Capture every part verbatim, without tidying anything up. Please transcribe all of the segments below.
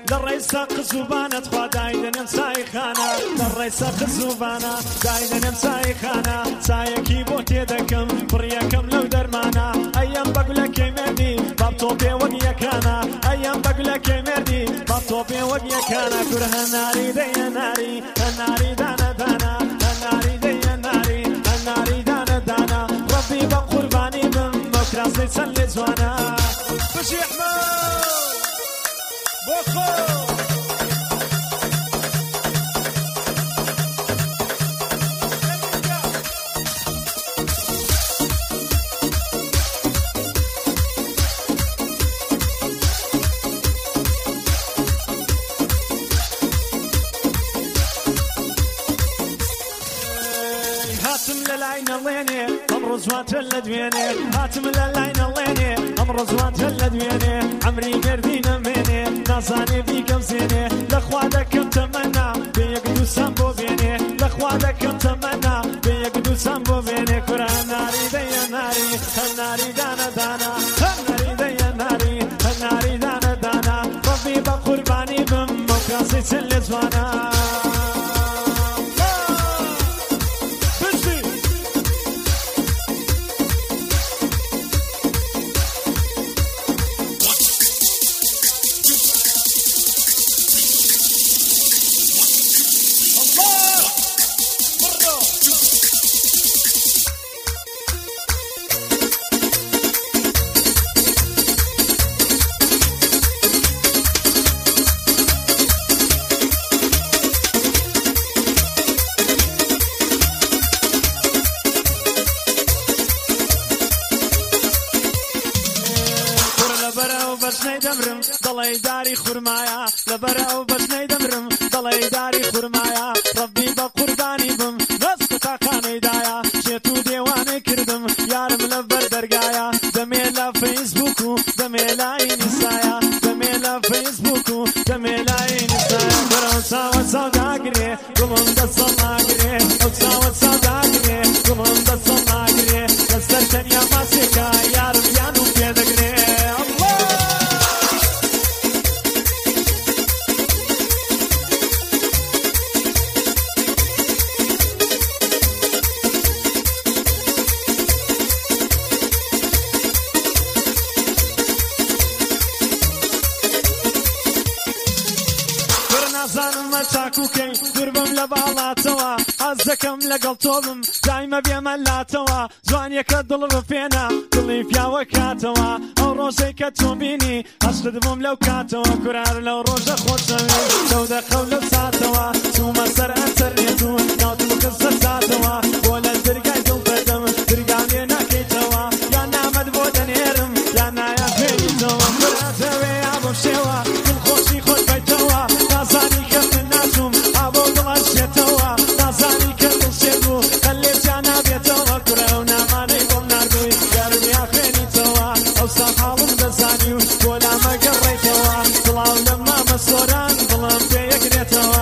لەڕێی سەق زوبانە تخوا دایدەنێم چای خانە لەڕێی سەق زوبانە دایدەنێم چای خانە چایەکی بۆ تێدەکەم بڕیەکەم لەو دەرمانە ئەیەم بەگولەکەی مێردی باب تۆ پێ وەک یەکانە ئەیەم بەگولەکەی مێردی باب تۆ پێ وەک یەکانە کور هەناری دەیە ناری هەناری دانە دانە هەناری دەیە ناری هەناری دانە دانە ڕەبی بە قوربانی بم بۆ کراسەی چەند لێ جوانە بژی ئەحمەد بۆ خۆ هاتم لەلای نەڵێنێ ئەمڕۆ جوانتر لە دوێنێ هاتم لەلای نەڵێنێ ئەمڕۆ جوانتر لە دوێنێ ئەمری مێردی نەمێنێ نازانێ بیکەم زێنێ لەخوا دەکەم تەمەنا بێ یەک دووسان بۆ بێنێ لەخوا دەکەم تەمەنا بێ یەک دووسان بۆ بێنێ کورە هەناری دەیە ناری هەناری دانە دانە هەناری دەیە ناری هەناری دانە دانە ڕەبی بە قوربانی بم بۆ کراسی چەند لێ جوانە بەچنەی دەمرم دڵی داری خورمایە لەبەرەو بەچنەی دەمرم دڵی داری خورمایە ڕەبی بە قوربانی بم دەست تاقانەیدایە شێت و دێوانەی کردم یارم لەبەر دەرگایە دەمێ لە فەیسبووک و دەمێ لای ئینستایە دەمێ لە فەیسبووک و دەمێ لای ئینستایە بەرەو چاوە چاوداگرێ گوڵم دەسەڵ ناگرێ ئەو چاوە چاوداگرێ گوڵم دەسەڵ ناگرێ لەسەر تەنیا ماسێکە یارم یانم پێدەگرێ زانم چاکوکەی دووربم لە باڵاتەوە ئەز دەکەم لەگەڵ تۆ بم دایمە بێمە لاتەوە جوانیەکە دڵ ڕفێنە دڵی پیاوە کاتەوە ئەو ڕۆژەی کە تۆ بینی عەشقت بووم لەو کاتەوە کورار لەو ڕۆژە خۆشەوی لەو دەقە و لەو ساتەوە چوومە سەر ئەنتەرنێت و ناوتم خستە ساتەوە بۆ لە دەرگای دڵ دەدەم دەرگام لێ ناکەیتەوە یان نامەد بۆ دەنێرم یان نایە پێویستەوە کوراتەوێ یا بۆ شێوە دڵخۆشی خۆت بەیتەوە نازانی کە من ناچووم ئابۆ دڵەشێتەوە نازانی کە دڵشێت بوو هەلێجا نابێتەوە کورە و نامانەی بۆم ناردووی گەرمیا خوێنیتەوە ئەوسا حاڵم دەزانی و بۆ لامەگەڕێیتەوە بڵاو لە مامە سۆران بڵم پێ یەکرێتەوە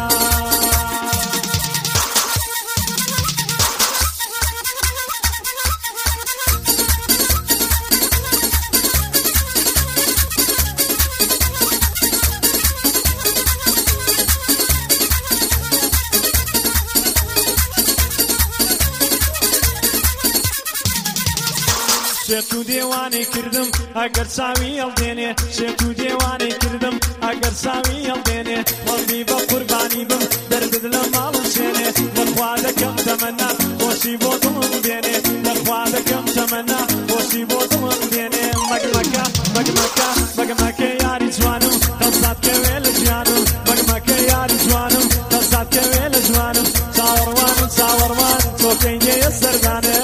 شێت و دێوانەی کردم ئەگەر چاوی هەڵدێنێ شێت و دێوانەی کردم ئەگەر چاوی هەڵدێنێ ڕەبی بە قوربانی بم دەردت لە ماڵم شێنێ لەخوا دەکەم تەمەنا خۆشی بۆ دڵم بێنێ لەخوا دەکەم تەمەنا خۆشی بۆ دڵم بێنێ مەگمەکە مەگمەکە مەگمەکە یاری جوانم دەسات کەوێ لە ژیانم مەگمەکە یاری جوانم دەسات کەوێ لە ژوانم چاوەڕوانم چاوەڕوان تۆکەی نێیە سەردانە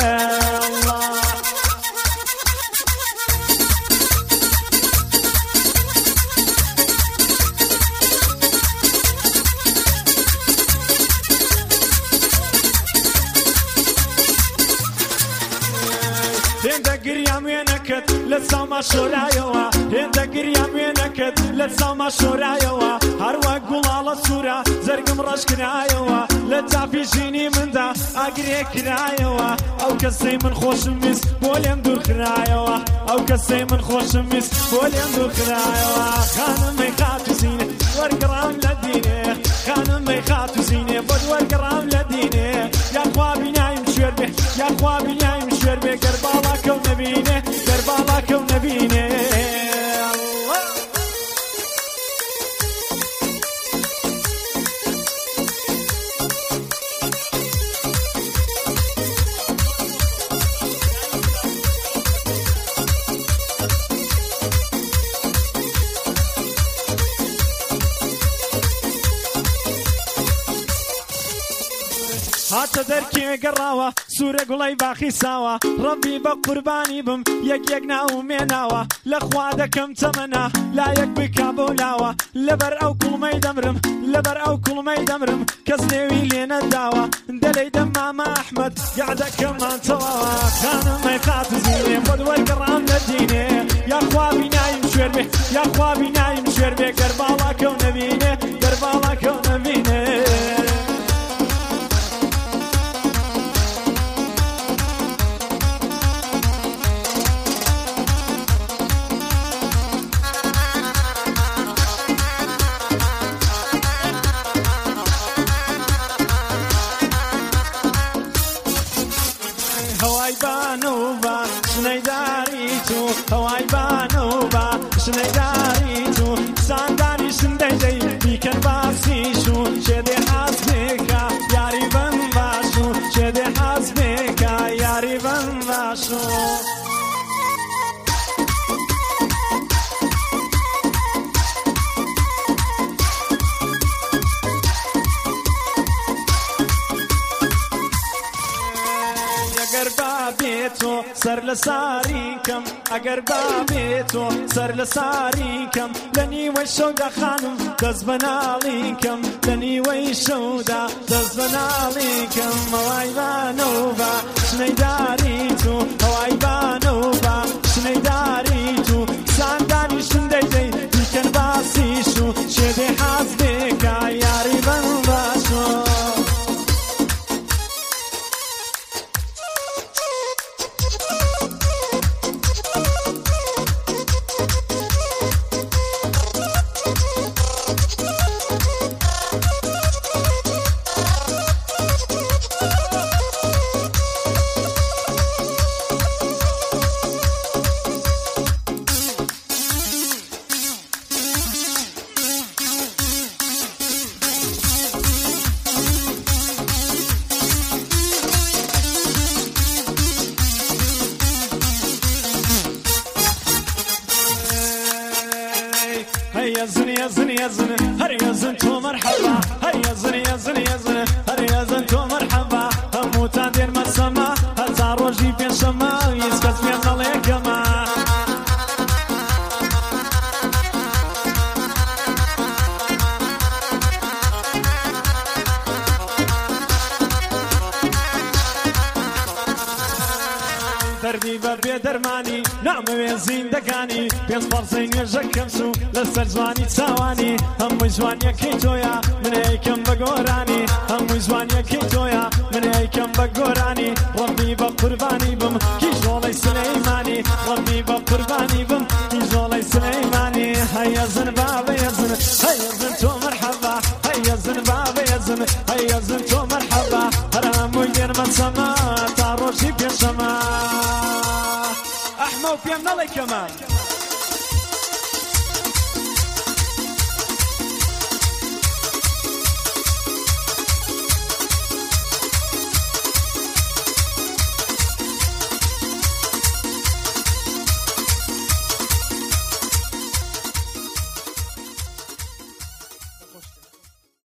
هێندە گریام وێنەکەت لە چاوما شۆرایەوە هێندە گریام وێنەکەت لە چاوما شۆرایەوە هەروەک گوڵاڵە سوورە زەرگم ڕەش کرایەوە لە تاپی ژینی مندا ئاگرێ کرایەوە ئەو کەسەی من خۆشم ویست بۆ لێم دوور کرایەوە ئەو کەسەی من خۆشم ویست بۆ لێم دوور کرایەوە خانمەی خاتوزینە وەرگەڕام لە دینێ خانم مەیخات و زینێ بۆ وەرگەڕام لە دینێ یاخوا بینایم شوێر بێ یاخوا بینایم شوێر بێ گەرباڵاکە و نەبینێ گەرباڵاکە و نەبینێ هاتە دەرکێ گەڕاوە سوورە گوڵەی باخی ساوە ڕەبی بە قوربانی بم یەک یەک ناومێناوە لە خوا دەکەم تەمەنا لایەک بکا بۆ لاوە لەبەر ئەو کوڵمەی دەمرم لەبەر ئەو کوڵمەی دەمرم کەس نێوی لێ نەداوە دەلەی دەم مامە ئەحمەد یادەکەمان تەواوە خانم مەیخات و زینێ بۆ وەرگەڕام لە دینێ یاخوا بینایم شوێر بێ یاخوا بینایم شوێر بێ گەرباڵاکە و نەبینێ گەرباڵاکە و نەبینێ هەوای بانوبا شنەیداری تو هەوای بانوبا شنەیداری تو ساندانی شندەی بیکەن باسیش و شێدێ حەز بێکە یاری بەم باش و شێدێ حەز بێکە یاری بەم باش و ئەگەر بابێتۆ سەر لە ساریکەم ئەگەر بابێتۆ سەر لە ساریکەم لە نیوەی شەودا خانم دەست بەناڵیکەم لە نیوەی شەودا دەست بەناڵیکەم هەوای بانەوبا شنەیداری تو هەوای بانەوبا شنەیداری تو ساندانی شندەی بیکەن باسیش و شێدێ حەز بێکە یاری بەم باشۆ هيا زن يا زن يا زن هر يا زن تو مرحبا هيا زن يا زن يا زن هر يا زن تو مرحبا هموتان دير مسما هتا روجي بين شما يسكت بين عليكما دەردی بە بێدەرمانی نامەوێ زیندەکانی پێنج پەڕسەی نوێژەکەم سو لەسەر جوانی چاوانی هەمووی جوانیەکەی تۆیە من ئەیکەم بە گۆرانی هەمووی جوانیەکەی تۆیە من ئەیکەم بە گۆرانی ڕەبی بە قوربانی بم کیژۆڵەی سلەیمانی ڕەبی بە قوربانی بم کیژۆڵەی سلەیمانی هەیە زن بابە یەزن هەیە زن تۆ مەرحەبا هەیە زن بابە یەزن هەیە زن تۆ مەرحەبا هەر هەمووی دێرمە سەما تا ڕۆژی پێشەما ئەحمە و پێم نەڵێ کەمان